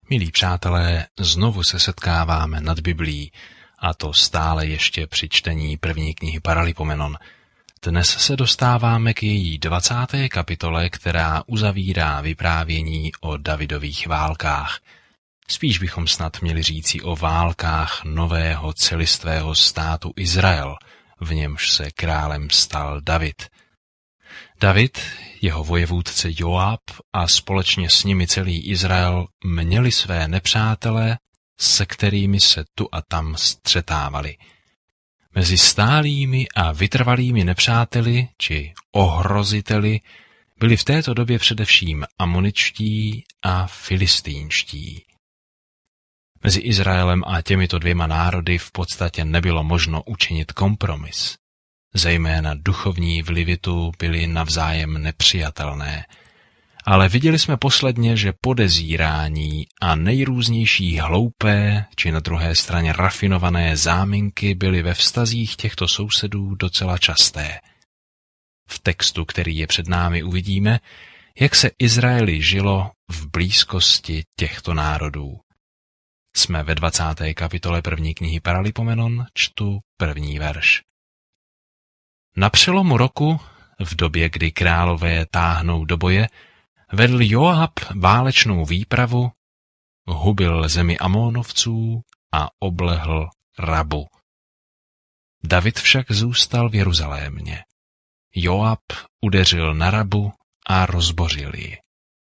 Milí přátelé, znovu se setkáváme nad Biblií, a to stále ještě při čtení první knihy Paralipomenon. Dnes se dostáváme k její 20. kapitole, která uzavírá vyprávění o Davidových válkách. Spíš bychom snad měli říci o válkách nového celistvého státu Izrael, v němž se králem stal David. David, jeho vojevůdce Joab a společně s nimi celý Izrael měli své nepřátele, se kterými se tu a tam střetávali. Mezi stálými a vytrvalými nepřáteli či ohroziteli byli v této době především amoničtí a filistýnští. Mezi Izraelem a těmito dvěma národy v podstatě nebylo možno učinit kompromis. Zejména duchovní vlivy tu byly navzájem nepřijatelné. Ale viděli jsme posledně, že podezírání a nejrůznější hloupé, či na druhé straně rafinované záminky byly ve vztazích těchto sousedů docela časté. V textu, který je před námi, uvidíme, jak se Izraeli žilo v blízkosti těchto národů. Jsme ve 20. kapitole první knihy Paralipomenon, čtu první verš. Na přelomu roku, v době, kdy králové táhnou do boje, vedl Joab válečnou výpravu, hubil zemi Amónovců a oblehl Rabu. David však zůstal v Jeruzalémě. Joab udeřil na Rabu a rozbořil ji.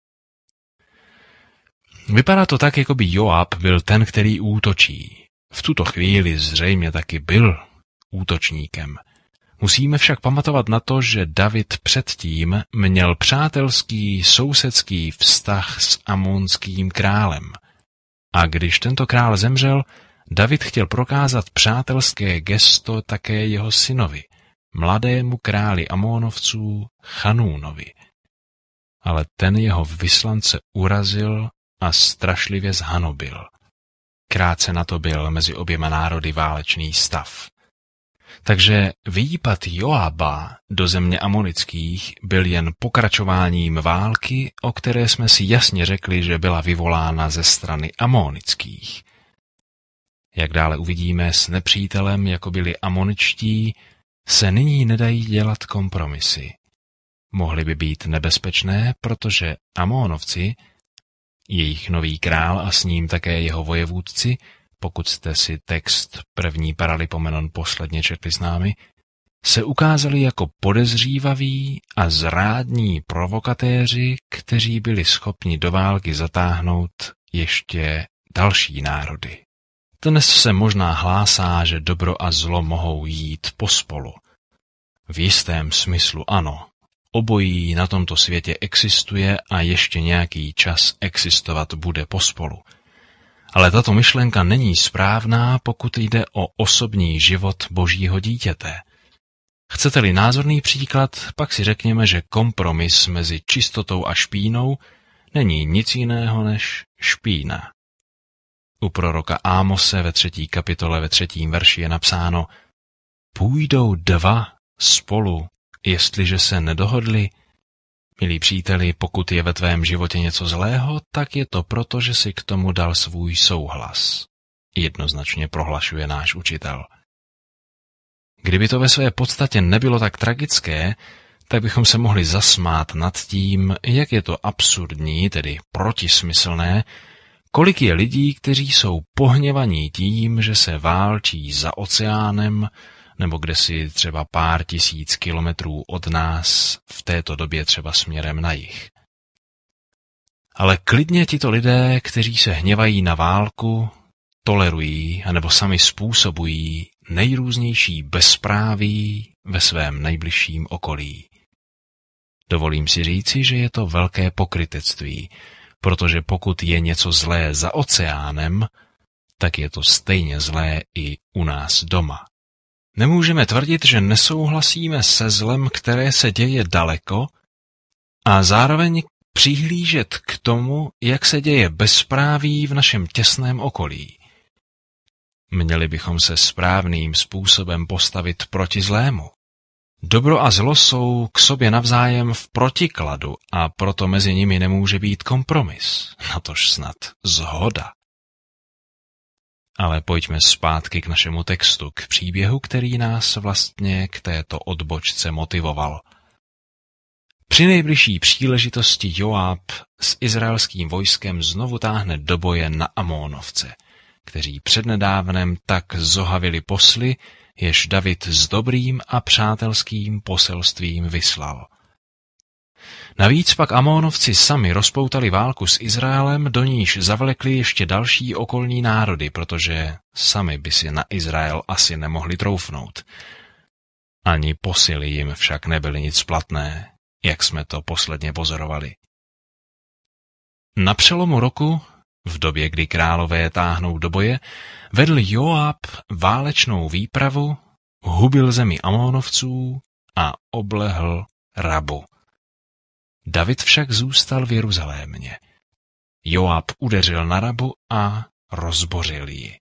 Vypadá to tak, jako by Joab byl ten, který útočí. V tuto chvíli zřejmě taky byl útočníkem. Musíme však pamatovat na to, že David předtím měl přátelský sousedský vztah s amonským králem. A když tento král zemřel, David chtěl prokázat přátelské gesto také jeho synovi, mladému králi Amónovců Chanúnovi. Ale ten jeho vyslance urazil a strašlivě zhanobil. Krátce na to byl mezi oběma národy válečný stav. Takže výpad Joaba do země amonických byl jen pokračováním války, o které jsme si jasně řekli, že byla vyvolána ze strany amonických. Jak dále uvidíme, s nepřítelem, jako byli amoničtí, se nyní nedají dělat kompromisy. Mohly by být nebezpečné, protože Amónovci, jejich nový král a s ním také jeho vojevůdci, pokud jste si text první Paralipomenon posledně četli s námi, se ukázali jako podezřívaví a zrádní provokatéři, kteří byli schopni do války zatáhnout ještě další národy. Dnes se možná hlásá, že dobro a zlo mohou jít pospolu. V jistém smyslu ano, obojí na tomto světě existuje a ještě nějaký čas existovat bude pospolu. Ale tato myšlenka není správná, pokud jde o osobní život Božího dítěte. Chcete-li názorný příklad, pak si řekněme, že kompromis mezi čistotou a špínou není nic jiného než špína. U proroka Ámose ve 3. kapitole ve 3. verši je napsáno: Půjdou dva spolu, jestliže se nedohodli. Milí příteli, pokud je ve tvém životě něco zlého, tak je to proto, že jsi k tomu dal svůj souhlas. Jednoznačně prohlašuje náš učitel. Kdyby to ve své podstatě nebylo tak tragické, tak bychom se mohli zasmát nad tím, jak je to absurdní, tedy protismyslné, kolik je lidí, kteří jsou pohněvaní tím, že se válčí za oceánem, nebo kde si třeba pár tisíc kilometrů od nás, v této době třeba směrem na jih. Ale klidně tito lidé, kteří se hněvají na válku, tolerují anebo sami způsobují nejrůznější bezpráví ve svém nejbližším okolí. Dovolím si říci, že je to velké pokrytectví, protože pokud je něco zlé za oceánem, tak je to stejně zlé i u nás doma. Nemůžeme tvrdit, že nesouhlasíme se zlem, které se děje daleko, a zároveň přihlížet k tomu, jak se děje bezpráví v našem těsném okolí. Měli bychom se správným způsobem postavit proti zlému. Dobro a zlo jsou k sobě navzájem v protikladu a proto mezi nimi nemůže být kompromis, natož snad shoda. Ale pojďme zpátky k našemu textu, k příběhu, který nás vlastně k této odbočce motivoval. Při nejbližší příležitosti Joáb s izraelským vojskem znovu táhne do boje na Amónovce, kteří přednedávnem tak zohavili posly, jež David s dobrým a přátelským poselstvím vyslal. Navíc pak Amónovci sami rozpoutali válku s Izraelem, do níž zavlekli ještě další okolní národy, protože sami by si na Izrael asi nemohli troufnout. Ani posily jim však nebyly nic platné, jak jsme to posledně pozorovali. Na přelomu roku, v době, kdy králové táhnou do boje, vedl Joáb válečnou výpravu, hubil zemi Amónovců a oblehl Rabu. David však zůstal v Jeruzalémě. Joáb udeřil na Rabu a rozbořil ji.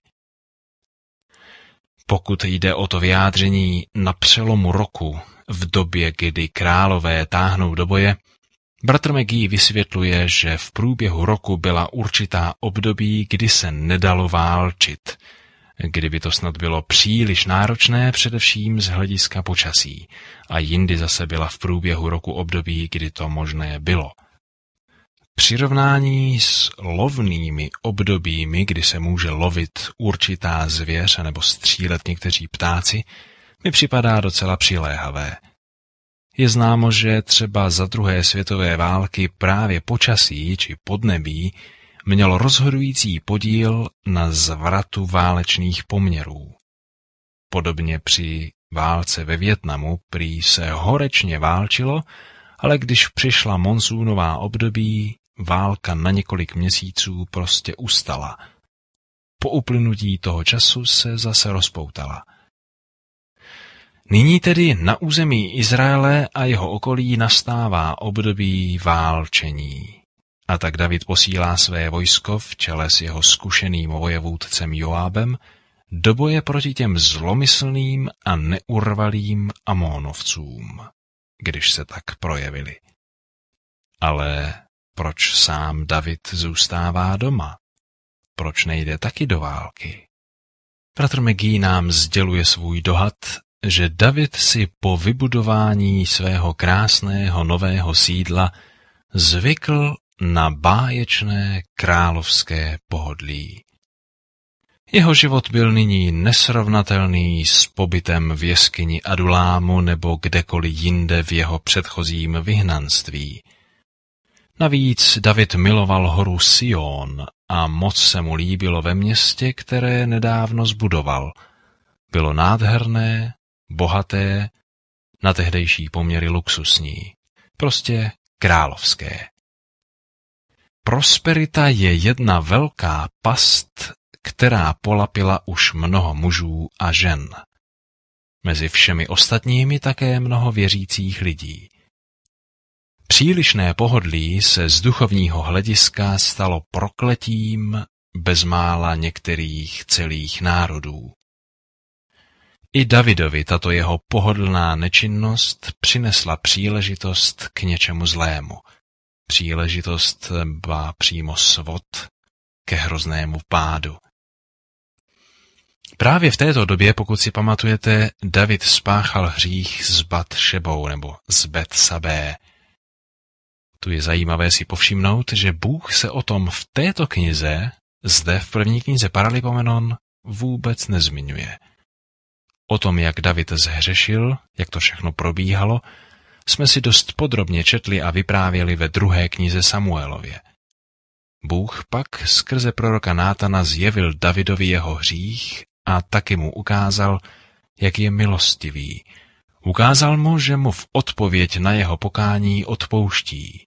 Pokud jde o to vyjádření na přelomu roku, v době, kdy králové táhnou do boje, bratr McGee vysvětluje, že v průběhu roku byla určitá období, kdy se nedalo válčit, kdyby to snad bylo příliš náročné, především z hlediska počasí, a jindy zase byla v průběhu roku období, kdy to možné bylo. Přirovnání s lovnými obdobími, kdy se může lovit určitá zvěř nebo střílet někteří ptáci, mi připadá docela přiléhavé. Je známo, že třeba za druhé světové války právě počasí či podnebí mělo rozhodující podíl na zvratu válečných poměrů. Podobně při válce ve Vietnamu prý se horečně válčilo, ale když přišla monzúnová období, válka na několik měsíců prostě ustala. Po uplynutí toho času se zase rozpoutala. Nyní tedy na území Izraele a jeho okolí nastává období válčení. A tak David posílá své vojsko v čele s jeho zkušeným vojevůdcem Joábem do boje proti těm zlomyslným a neurvalým Amónovcům, když se tak projevili. Ale proč sám David zůstává doma? Proč nejde taky do války? Bratr McGee nám sděluje svůj dohad, že David si po vybudování svého krásného nového sídla zvykl na báječné královské pohodlí. Jeho život byl nyní nesrovnatelný s pobytem v jeskyni Adulámu nebo kdekoliv jinde v jeho předchozím vyhnanství. Navíc David miloval horu Sion a moc se mu líbilo ve městě, které nedávno zbudoval. Bylo nádherné, bohaté, na tehdejší poměry luxusní, prostě královské. Prosperita je jedna velká past, která polapila už mnoho mužů a žen. Mezi všemi ostatními také mnoho věřících lidí. Přílišné pohodlí se z duchovního hlediska stalo prokletím bezmála některých celých národů. I Davidovi tato jeho pohodlná nečinnost přinesla příležitost k něčemu zlému. Příležitost, ba přímo svod, ke hroznému pádu. Právě v této době, pokud si pamatujete, David spáchal hřích s Batšebou nebo s Betsabé. Tu je zajímavé si povšimnout, že Bůh se o tom v této knize, zde v první knize Paralipomenon, vůbec nezmiňuje. O tom, jak David zhřešil, jak to všechno probíhalo, jsme si dost podrobně četli a vyprávěli ve druhé knize Samuelově. Bůh pak skrze proroka Nátana zjevil Davidovi jeho hřích a taky mu ukázal, jak je milostivý. Ukázal mu, že mu v odpověď na jeho pokání odpouští.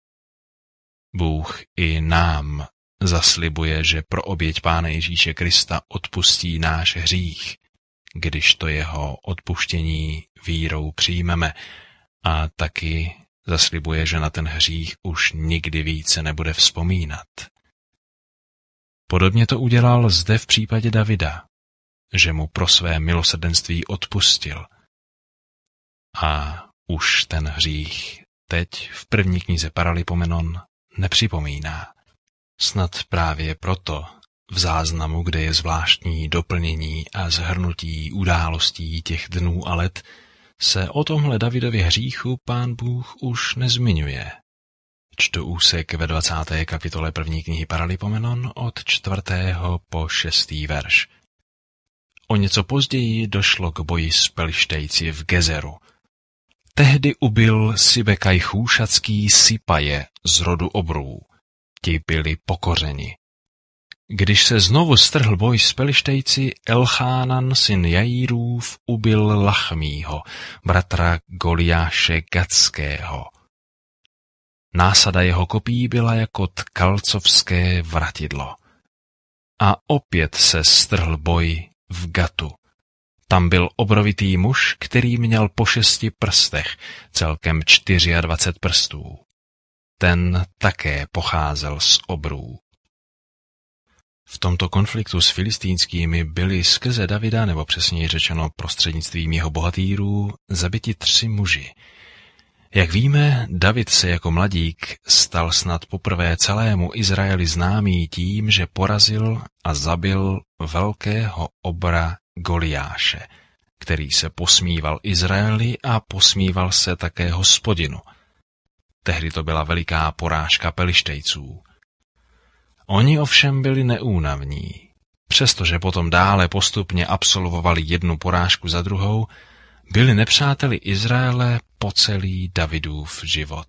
Bůh i nám zaslibuje, že pro oběť Pána Ježíše Krista odpustí náš hřích, když to jeho odpuštění vírou přijmeme, a taky zaslibuje, že na ten hřích už nikdy více nebude vzpomínat. Podobně to udělal zde v případě Davida, že mu pro své milosrdenství odpustil. A už ten hřích teď v první knize Paralipomenon nepřipomíná. Snad právě proto v záznamu, kde je zvláštní doplnění a shrnutí událostí těch dnů a let, se o tomhle Davidově hříchu Pán Bůh už nezmiňuje. Čtu úsek ve 20. kapitole první knihy Paralipomenon od 4. po 6. verš. O něco později došlo k boji s Pelištejci v Gezeru. Tehdy ubil Sibekaj Chůšacký Sipaje z rodu Obrů. Ti byli pokořeni. Když se znovu strhl boj s Pelištejci, Elchánan, syn Jaírův, ubil Lachmího, bratra Goliáše Gatského. Násada jeho kopí byla jako tkalcovské vratidlo. A opět se strhl boj v Gatu. Tam byl obrovitý muž, který měl po 6 prstech, celkem 24 prstů. Ten také pocházel z Obrů. V tomto konfliktu s filistýnskými byli skrze Davida, nebo přesněji řečeno prostřednictvím jeho bohatýrů, zabiti 3 muži. Jak víme, David se jako mladík stal snad poprvé celému Izraeli známý tím, že porazil a zabil velkého obra Goliáše, který se posmíval Izraeli a posmíval se také Hospodinu. Tehdy to byla veliká porážka Pelištejců. Oni ovšem byli neúnavní. Přestože potom dále postupně absolvovali jednu porážku za druhou, byli nepřáteli Izraele po celý Davidův život.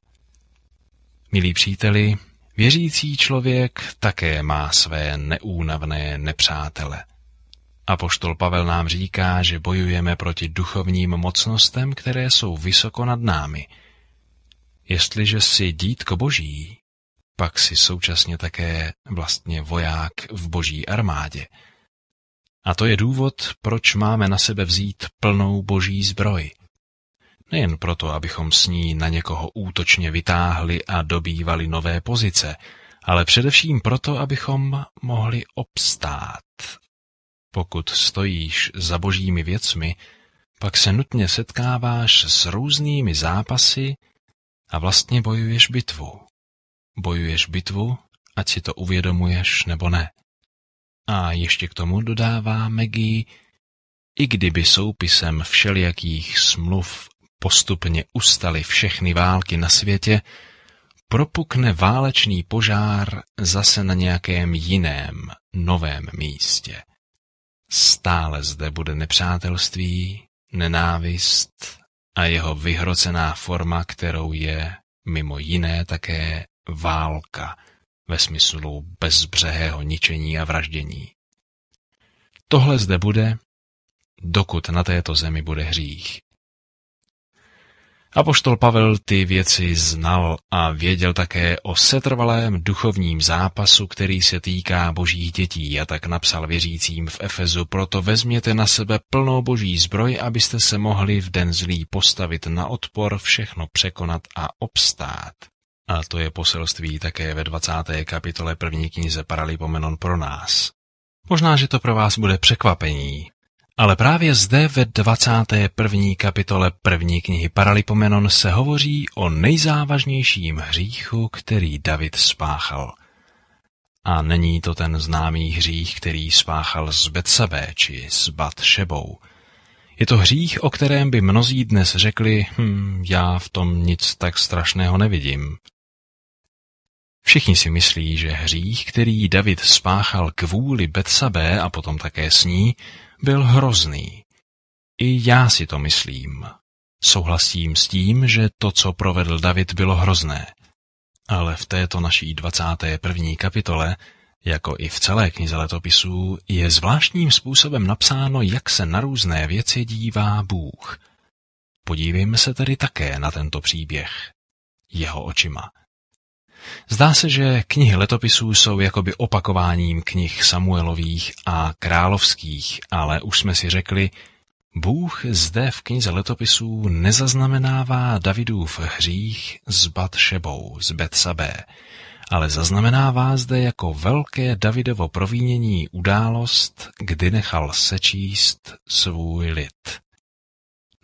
Milí příteli, věřící člověk také má své neúnavné nepřátele. Apoštol Pavel nám říká, že bojujeme proti duchovním mocnostem, které jsou vysoko nad námi. Jestliže jsi dítko Boží, pak si současně také vlastně voják v Boží armádě. A to je důvod, proč máme na sebe vzít plnou Boží zbroj. Nejen proto, abychom s ní na někoho útočně vytáhli a dobývali nové pozice, ale především proto, abychom mohli obstát. Pokud stojíš za božími věcmi, pak se nutně setkáváš s různými zápasy a vlastně bojuješ bitvu. Bojuješ bitvu, ať si to uvědomuješ nebo ne. A ještě k tomu dodává Maggie, i kdyby soupisem všelijakých smluv postupně ustaly všechny války na světě, propukne válečný požár zase na nějakém jiném, novém místě. Stále zde bude nepřátelství, nenávist a jeho vyhrocená forma, kterou je mimo jiné také válka ve smyslu bezbřehého ničení a vraždění. Tohle zde bude, dokud na této zemi bude hřích. Apoštol Pavel ty věci znal a věděl také o setrvalém duchovním zápasu, který se týká božích dětí, a tak napsal věřícím v Efezu: proto vezměte na sebe plnou boží zbroj, abyste se mohli v den zlý postavit na odpor, všechno překonat a obstát. A to je poselství také ve 20. kapitole první knize Paralipomenon pro nás. Možná, že to pro vás bude překvapení, ale právě zde ve 21. kapitole první knihy Paralipomenon se hovoří o nejzávažnějším hříchu, který David spáchal. A není to ten známý hřích, který spáchal s Betsabé či s Batšebou. Je to hřích, o kterém by mnozí dnes řekli, já v tom nic tak strašného nevidím. Všichni si myslí, že hřích, který David spáchal kvůli Betsabé a potom také s ní, byl hrozný. I já si to myslím. Souhlasím s tím, že to, co provedl David, bylo hrozné. Ale v této naší 21. kapitole, jako i v celé knize letopisů, je zvláštním způsobem napsáno, jak se na různé věci dívá Bůh. Podívejme se tedy také na tento příběh jeho očima. Zdá se, že knihy letopisů jsou jakoby opakováním knih Samuelových a královských, ale už jsme si řekli, Bůh zde v knize letopisů nezaznamenává Davidův hřích s Batšebou, s Betsabé, ale zaznamenává zde jako velké Davidovo provinění událost, kdy nechal sečíst svůj lid.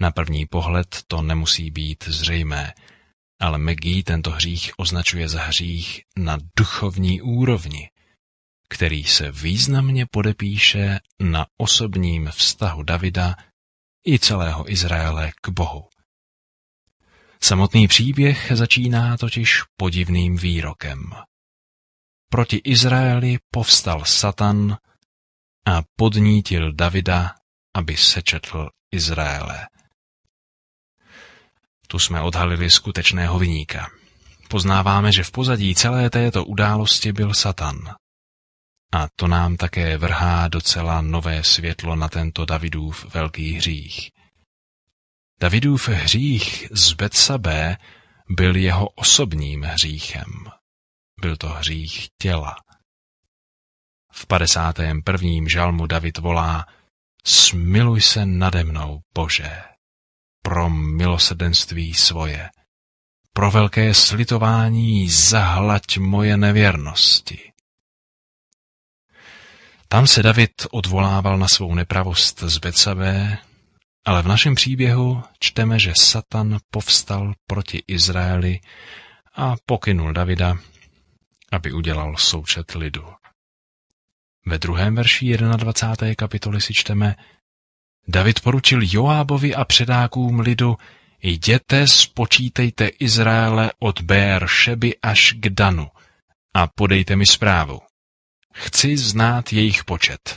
Na první pohled to nemusí být zřejmé, ale Maggie tento hřích označuje za hřích na duchovní úrovni, který se významně podepíše na osobním vztahu Davida i celého Izraele k Bohu. Samotný příběh začíná totiž podivným výrokem. Proti Izraeli povstal Satan a podnítil Davida, aby sečetl Izraele. Tu jsme odhalili skutečného viníka. Poznáváme, že v pozadí celé této události byl Satan. A to nám také vrhá docela nové světlo na tento Davidův velký hřích. Davidův hřích z Betsabé byl jeho osobním hříchem. Byl to hřích těla. V 51. žalmu David volá: Smiluj se nade mnou, Bože, pro milosrdenství svoje, pro velké slitování zahlaď moje nevěrnosti. Tam se David odvolával na svou nepravost z Betsabé, ale v našem příběhu čteme, že Satan povstal proti Izraeli a pokynul Davida, aby udělal součet lidu. Ve 2. verši 21. kapitoly si čteme: David poručil Joábovi a předákům lidu: Jděte, spočítejte Izraele od Bér-Šeby až k Danu a podejte mi zprávu. Chci znát jejich počet.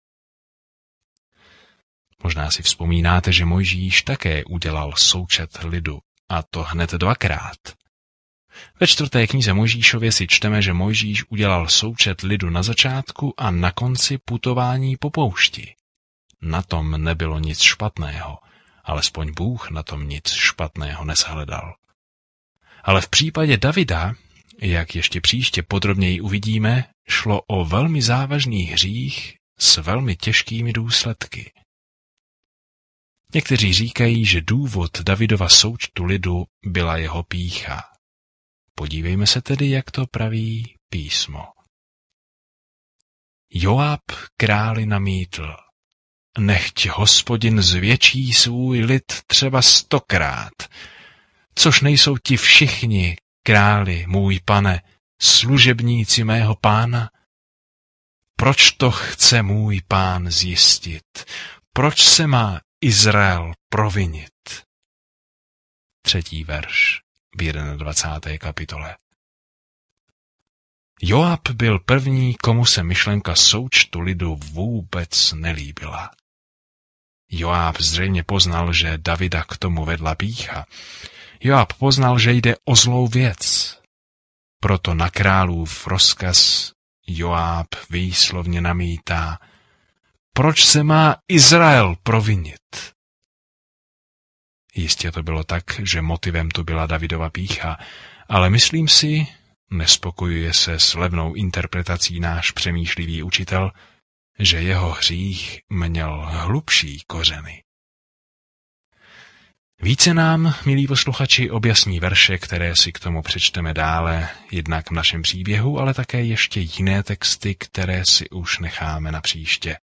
Možná si vzpomínáte, že Mojžíš také udělal součet lidu, a to hned 2krát. Ve 4. knize Mojžíšově si čteme, že Mojžíš udělal součet lidu na začátku a na konci putování po poušti. Na tom nebylo nic špatného, alespoň Bůh na tom nic špatného neshledal. Ale v případě Davida, jak ještě příště podrobněji uvidíme, šlo o velmi závažný hřích s velmi těžkými důsledky. Někteří říkají, že důvod Davidova součtu lidu byla jeho pýcha. Podívejme se tedy, jak to praví písmo. Joáb králi namítl: Nechť Hospodin zvětší svůj lid třeba 100krát, což nejsou ti všichni, králi, můj pane, služebníci mého pána? Proč to chce můj pán zjistit? Proč se má Izrael provinit? 3. verš v 21. kapitole. Joáb byl první, komu se myšlenka součtu lidu vůbec nelíbila. Joáb zřejmě poznal, že Davida k tomu vedla pýcha. Joáb poznal, že jde o zlou věc. Proto na králův rozkaz Joáb výslovně namítá: Proč se má Izrael provinit? Jistě to bylo tak, že motivem tu byla Davidova pýcha, ale myslím si, nespokojuje se s levnou interpretací náš přemýšlivý učitel, že jeho hřích měl hlubší kořeny. Více nám, milí posluchači, objasní verše, které si k tomu přečteme dále, jednak v našem příběhu, ale také ještě jiné texty, které si už necháme na příště.